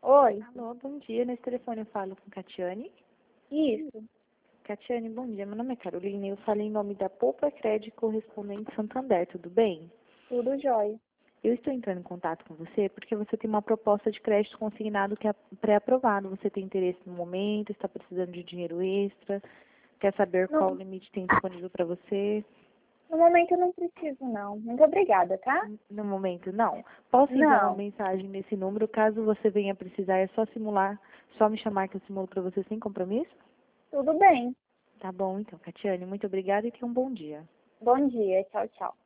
Oi, Alô, bom dia. Nesse telefone eu falo com Catiane. isso, Catiane, bom dia. Meu nome é Carolina e eu falo em nome da Poupa Crédito Correspondente Santander, tudo bem? tudo jóia. Eu estou entrando em contato com você porque você tem uma proposta de crédito consignado que é pré-aprovado. Você tem interesse no momento, está precisando de dinheiro extra, quer saber qual o No, limite tem disponível para você? no momento eu não preciso, não. Muito obrigada, tá? No momento, não. Posso enviar uma Não, mensagem nesse número, caso você venha precisar, é só simular, só me chamar que eu simulo para você sem compromisso? tudo bem. Tá bom, então, Catiane, muito obrigada e tenha um bom dia. Bom dia, tchau, tchau.